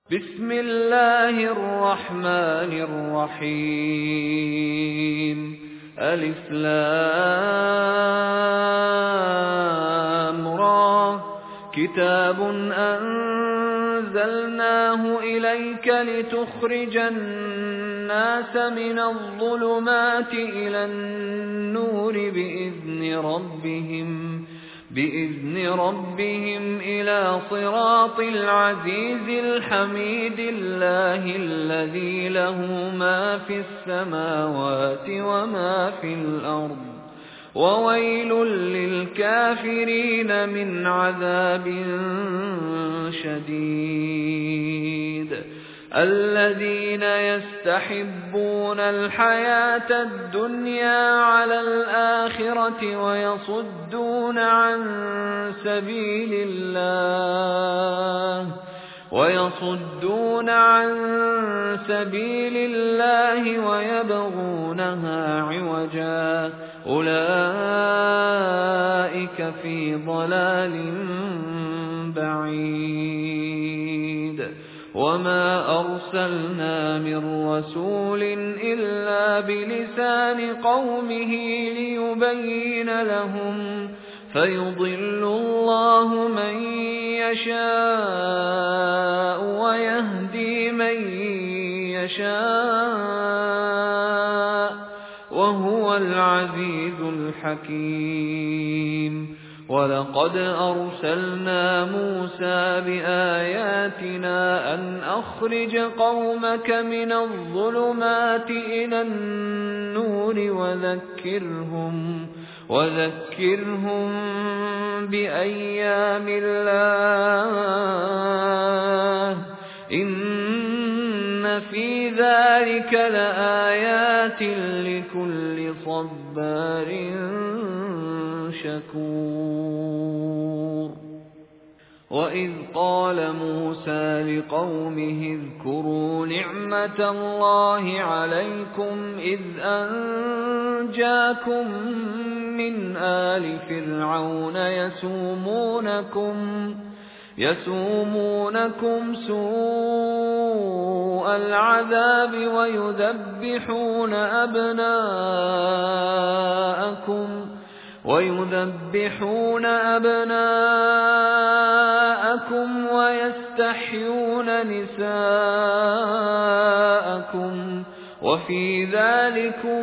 بسم الله الرحمن الرحيم ألف لام را كتاب أنزلناه إليك لتخرج الناس من الظلمات إلى النور بإذن ربهم إلى صراط العزيز الحميد الله الذي له ما في السماوات وما في الأرض وويل للكافرين من عذاب شديد الذين يستحبون الحياة الدنيا على الآخرة ويصدون عن سبيل الله ويبغونها عوجا أولئك في ضلال بعيد وما أرسلنا من رسول إلا بلسان قومه ليبين لهم فيضل الله من يشاء ويهدي من يشاء وهو العزيز الحكيم ولقد أرسلنا موسى بآياتنا أن أخرج قومك من الظلمات إلى النور وذكرهم بأيام الله إن في ذلك لآيات لكل صبار شكور وإذ قال موسى لقومه اذكروا نعمة الله عليكم إذ أنجاكم من آل فرعون يسومونكم سوء العذاب ويذبحون أبناءكم ويستحيون نساءكم وفي ذلكم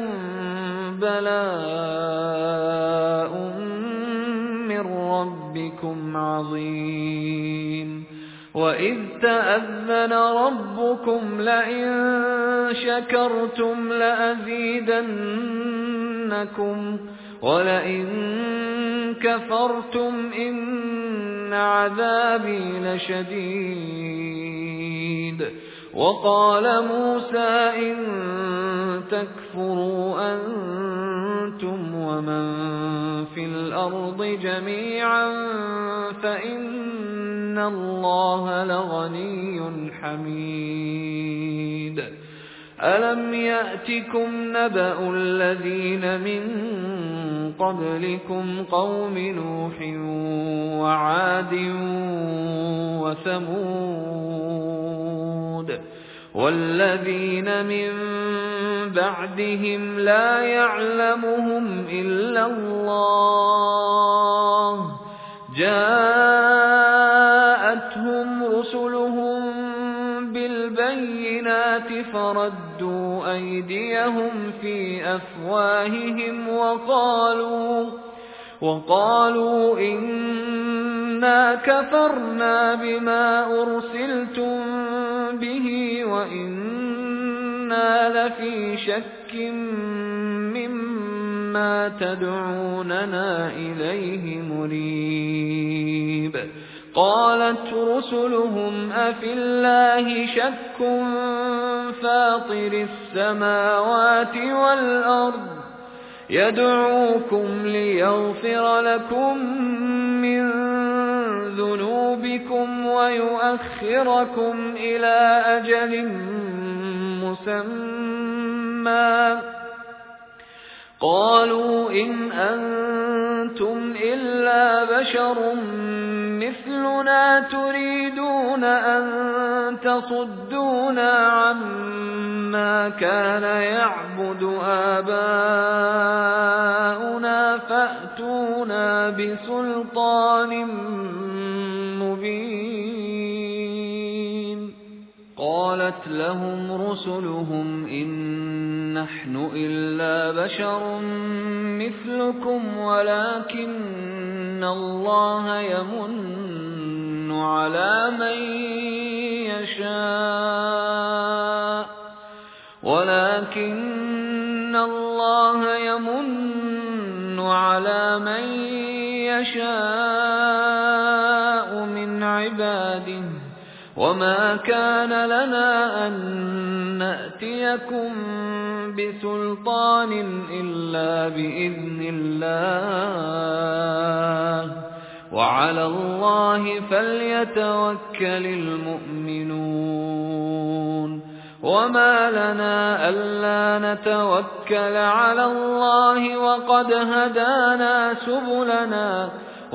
بلاء من ربكم عظيم وإذ تأذن ربكم لئن شكرتم لأزيدنكم ولئن كفرتم إن عذابي لشديد وقال موسى إن تكفروا أنتم ومن في الأرض جميعا فإن الله لغني حميد ألم يأتكم نبأ الذين من قبلكم قوم نوح وعاد وثمود والذين من بعدهم لا يعلمهم إلا الله جاءتهم رسلهم بالبينات فردوا أيديهم في أفواههم وقالوا إنا كفرنا بما أرسلتم به وإنا لفي شك مما تدعوننا إليه مريب قالت رسلهم أفي الله شك فاطر السماوات والأرض يدعوكم ليغفر لكم من ذنوبكم ويؤخركم إلى أجل مسمى قالوا إن أنتم إلا بشر مثلنا تريدون أن تصدونا عما كان يعبد آباؤنا فأتونا بسلطان مبين. قالت لهم رسلهم إن نحن إلا بشر مثلكم ولكن الله يمن على من يشاء من عباده وما كان لنا أن نأتيكم بسلطان إلا بإذن الله وعلى الله فليتوكل المؤمنون. وما لنا ألا نتوكل على الله وقد هدانا سبلنا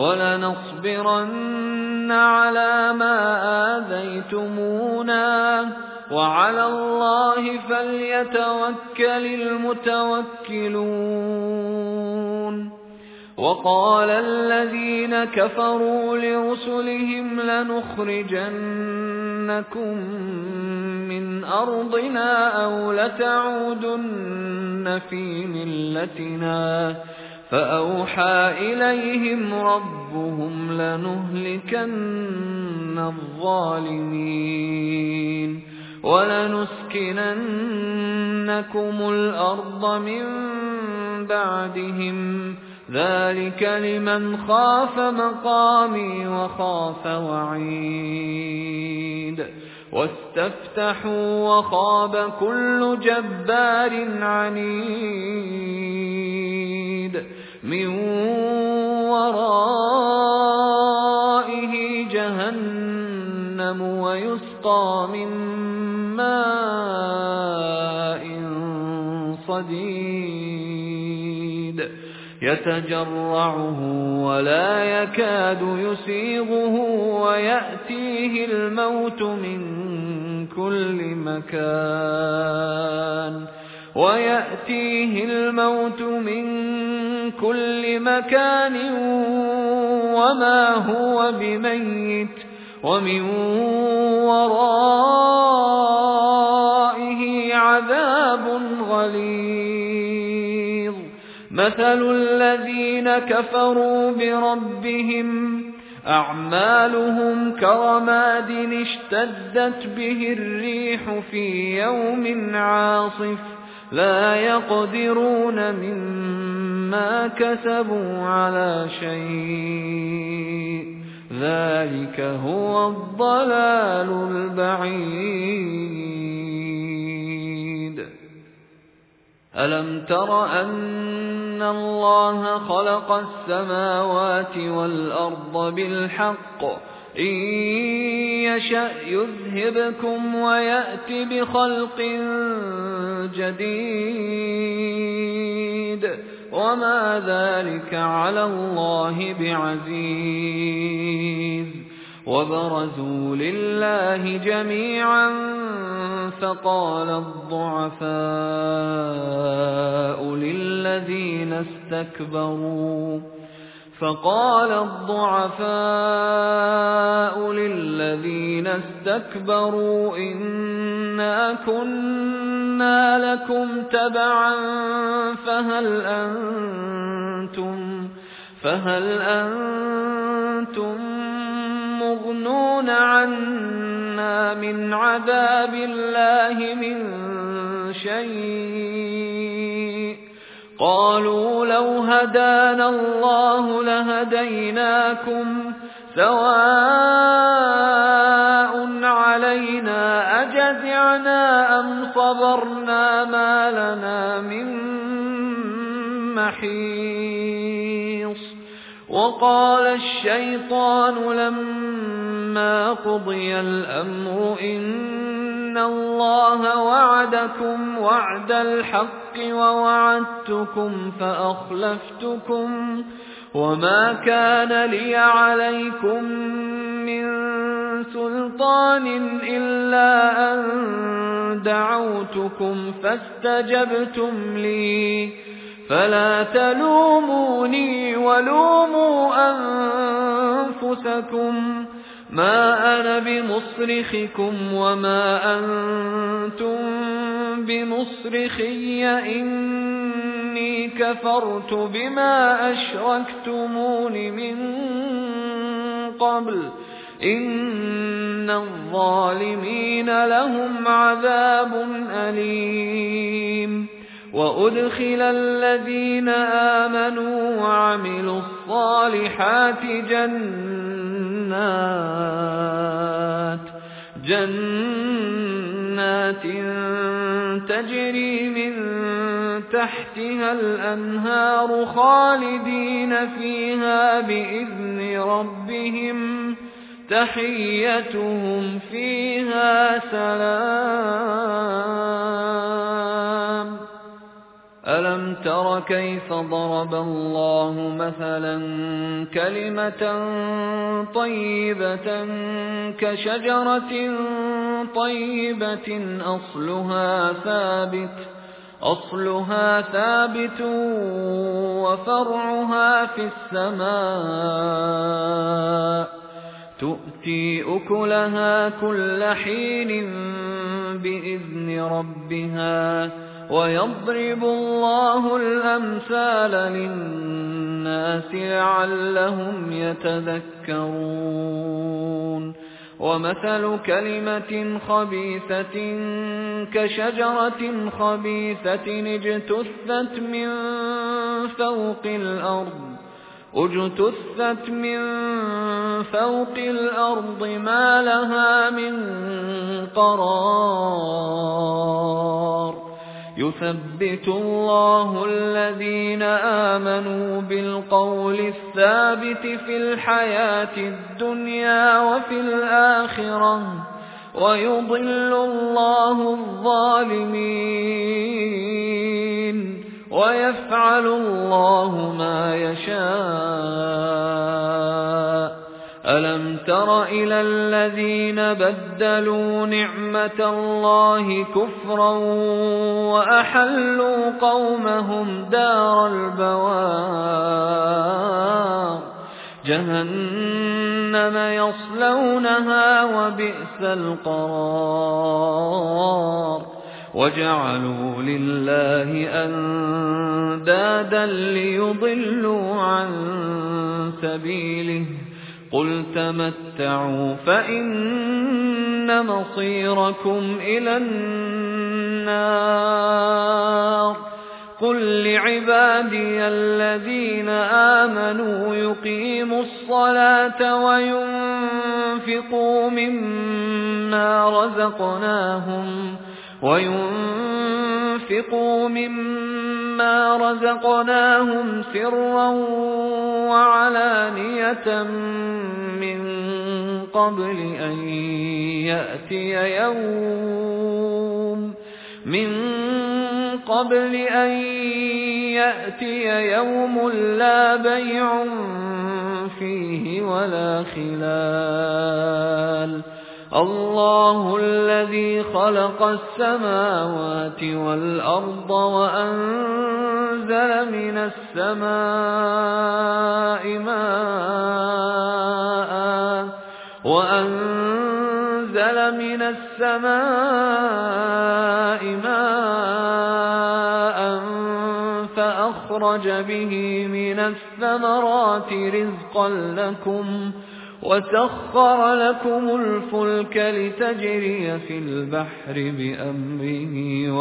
ولنصبرن على ما آذيتمونا وعلى الله فليتوكل المتوكلون. وقال الذين كفروا لرسلهم لنخرجنكم من أرضنا أو لتعودن في ملتنا فأوحى إليهم ربهم لنهلكن الظالمين ولنسكننكم الأرض من بعدهم ذلك لمن خاف مقامي وخاف وعيد. واستفتحوا وخاب كل جبار عنيد من ورائه جهنم ويسقى من ماء صديد يتجرعه ولا يكاد يسيغه ويأتيه الموت من كل مكان وما هو بميت ومن ورائه عذاب غليظ. مثل الذين كفروا بربهم أعمالهم كرماد اشتدت به الريح في يوم عاصف لا يقدرون مما كسبوا على شيء ذلك هو الضلال البعيد. ألم تر أن الله خلق السماوات والأرض بالحق إن يشأ يذهبكم ويأت بخلق جديد وما ذلك على الله بعزيز. وبرزوا لله جميعا فقال الضعفاء للذين استكبروا إنا كنا لكم تبعا فهل أنتم مغنون عنا من عذاب الله من شيء قالوا لو هدانا الله لهديناكم سواء علينا أجزعنا أم صبرنا ما لنا من محيص. وقال الشيطان لما قضي الأمر إن اللَّهَ وَعَدَكُمْ وَعْدَ الْحَقِّ وَوَعَدتُّكُمْ فَأَخْلَفْتُكُمْ وَمَا كَانَ لِيَ عَلَيْكُمْ مِنْ سُلْطَانٍ إِلَّا أَنْ دَعَوْتُكُمْ فَاسْتَجَبْتُمْ لِي فَلَا تَلُومُونِي وَلُومُوا أَنفُسَكُمْ مَا أَنَا بِمُصْرِخِكُمْ وَمَا أَنْتُمْ بِمُصْرِخِيَّ إِنِّي كَفَرْتُ بِمَا أَشْرَكْتُمُونِ مِنْ قَبْلُ إِنَّ الظَّالِمِينَ لَهُمْ عَذَابٌ أَلِيمٌ وَأُدْخِلَ الَّذِينَ آمَنُوا وَعَمِلُوا الصَّالِحَاتِ جَنَّاتٍ تَجْرِي مِن تَحْتِهَا الْأَنْهَارُ خَالِدِينَ فِيهَا بِإِذْنِ رَبِّهِمْ تَحِيَّتُهُمْ فِيهَا سَلَامٌ أَلَمْ تَرَ كَيْفَ ضَرَبَ اللَّهُ مَثَلًا كَلِمَةً طَيِّبَةً كَشَجَرَةٍ طَيِّبَةٍ أَصْلُهَا ثَابِتٌ وَفَرْعُهَا فِي السَّمَاءِ تُؤْتِي أُكُلَهَا كُلَّ حِينٍ بِإِذْنِ رَبِّهَا وَيَضْرِبُ اللَّهُ الْأَمْثَالَ لِلنَّاسِ لَعَلَّهُمْ يَتَذَكَّرُونَ وَمَثَلُ كَلِمَةٍ خَبِيثَةٍ كَشَجَرَةٍ خَبِيثَةٍ اجْتُثَّتْ مِنْ فَوْقِ الْأَرْضِ مَا لَهَا مِنْ قَرَارٍ يُثَبِّتُ اللَّهُ الَّذِينَ آمَنُوا بِالْقَوْلِ الثَّابِتِ فِي الْحَيَاةِ الدُّنْيَا وَفِي الْآخِرَةِ وَيُضِلُّ اللَّهُ الظَّالِمِينَ وَيَفْعَلُ اللَّهُ مَا يَشَاءُ أَلَمْ تَرَ إِلَى الَّذِينَ بَدَّلُوا نِعْمَةَ اللَّهِ كُفْرًا وَأَحَلُّوا قَوْمَهُمْ دَارَ الْبَوَارِ جَهَنَّمَ يَصْلَوْنَهَا وَبِئْسَ الْقَرَارُ وَجَعَلُوا لِلَّهِ أَندَادًا لِيُضِلُّوا عَن سَبِيلِهِ قُلْ تَمَتَّعُوا فَإِنَّ مَصِيرَكُمْ إِلَى النَّارِ قُل لِّعِبَادِيَ الَّذِينَ آمَنُوا يُقِيمُوا الصَّلَاةَ وَيُنفِقُوا مِمَّا رَزَقْنَاهُمْ سِرًّا وَعَلَانِيَةً مِّن قَبْلِ أَن يَأْتِيَ يَوْمٌ لَّا بَيْعٌ فِيهِ وَلَا خِلَالٌ اللَّهُ الَّذِي خَلَقَ السَّمَاوَاتِ وَالْأَرْضَ وَأَنزَلَ مِنَ السَّمَاءِ مَاءً فَأَخْرَجَ بِهِ مِنَ الثَّمَرَاتِ رِزْقًا لَّكُمْ وَسَخَّرَ لَكُمُ الْفُلْكَ لِتَجْرِيَ فِي الْبَحْرِ بِأَمْرِهِ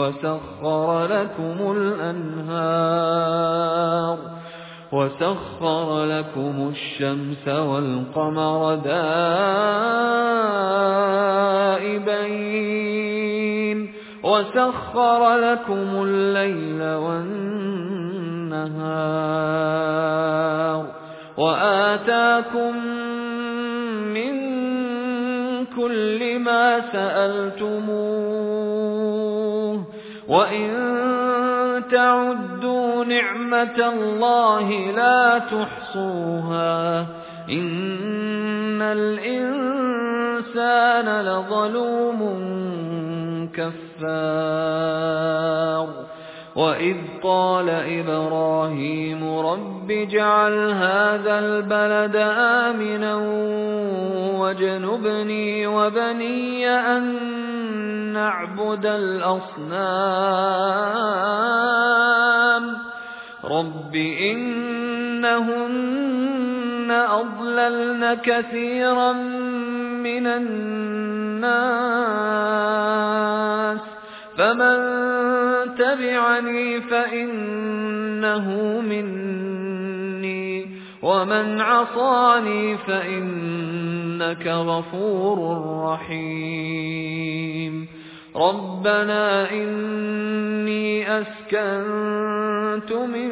وَسَخَّرَ لَكُمُ الشَّمْسَ وَالْقَمَرَ دَائِبَيْنِ وَسَخَّرَ لَكُمُ اللَّيْلَ وَالنَّهَارَ وَآتَاكُم مِّن كل ما سألتموه وإن تعدوا نعمة الله لا تحصوها إن الإنسان لظلوم كفار وإذ قال إبراهيم رب اجعل هذا البلد آمنا واجنبني وبني أن نعبد الأصنام رب إنهن أضللن كثيرا من الناس فمن تبعني فإنه مني ومن عصاني فإنك غفور رحيم ربنا إني أسكنت من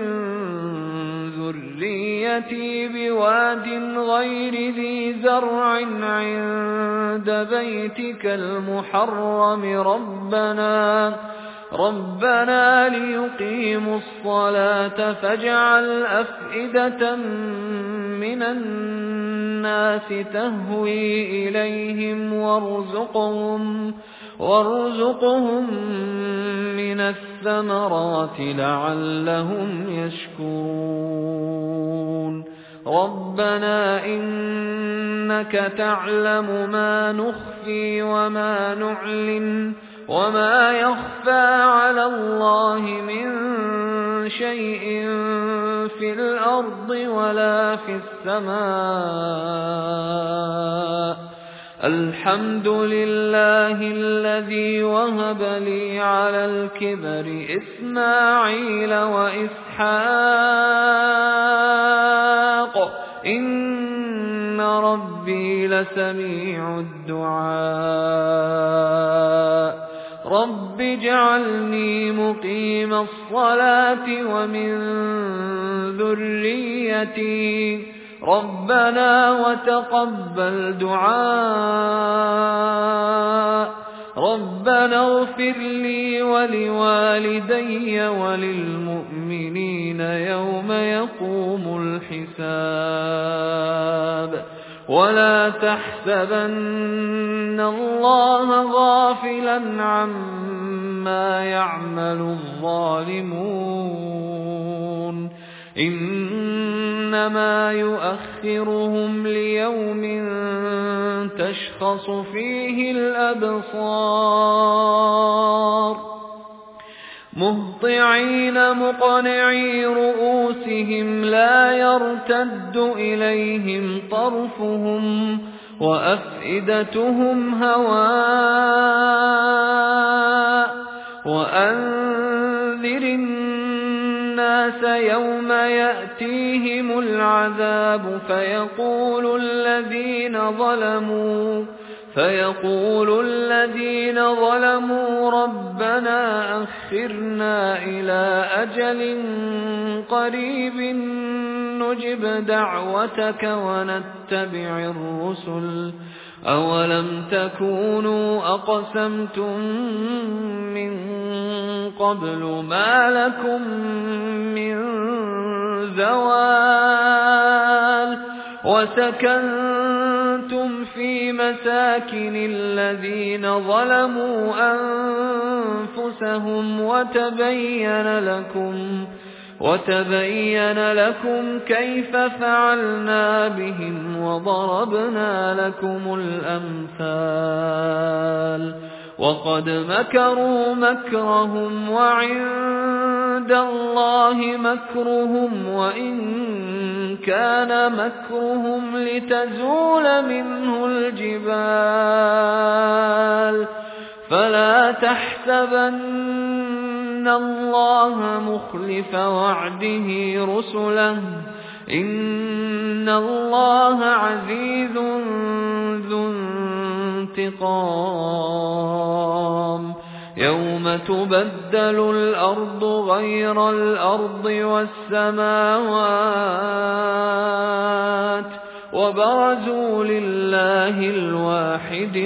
ذريتي بواد غير ذي زرع عند بيتك المحرم ربنا ليقيموا الصلاة فاجعل أفئدة من الناس تهوي إليهم وارزقهم من الثمرات لعلهم يشكرون ربنا إنك تعلم ما نخفي وما نعلن وما يخفى على الله من شيء في الأرض ولا في السماء الحمد لله الذي وهب لي على الكبر إسماعيل وإسحاق إن ربي لسميع الدعاء رب اجعلني مقيم الصلاة ومن ذريتي ربنا وتقبل دعاء ربنا اغفر لي ولوالدي وللمؤمنين يوم يقوم الحساب ولا تحسبن الله غافلا عما يعمل الظالمون إنما يؤخرهم ليوم تشخص فيه الأبصار مهطعين مقنعي رؤوسهم لا يرتد إليهم طرفهم وأفئدتهم هواء وأنذر الناس يوم يأتيهم العذاب فيقول الذين ظلموا ربنا أخرنا إلى أجل قريب نجب دعوتك ونتبع الرسل أولم تكونوا أقسمتم من قبل ما لكم من زوال وسكنتم في مساكن الذين ظلموا أنفسهم وتبين لكم كيف فعلنا بهم وضربنا لكم الأمثال وقد مكروا مكرهم وعند الله مكرهم وإن كان مكرهم لتزول منه الجبال فلا تحسبن الله مخلف وعده رسله إن الله عزيز ذو انتقام يوم تبدل الأرض غير الأرض والسماوات وبرزوا لله الواحد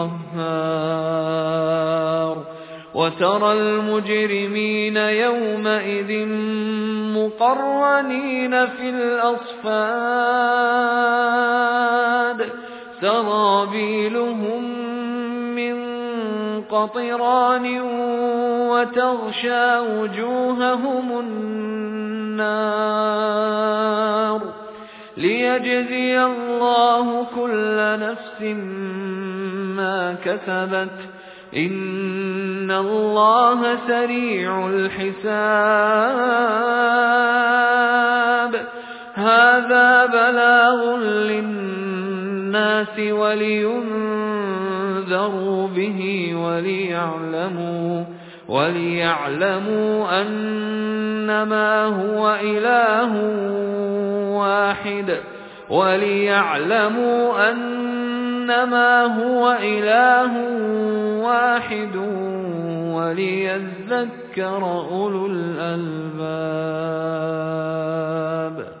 القهار وترى المجرمين يومئذ مقرنين في الأصفاد سرابيلهم من قطران وتغشى وجوههم النار ليجزي الله كل نفس ما كسبت إن الله سريع الحساب هذا بلاغ للناس ولينذروا به وليعلموا أنما هو إله واحد وليذكر أولو الألباب.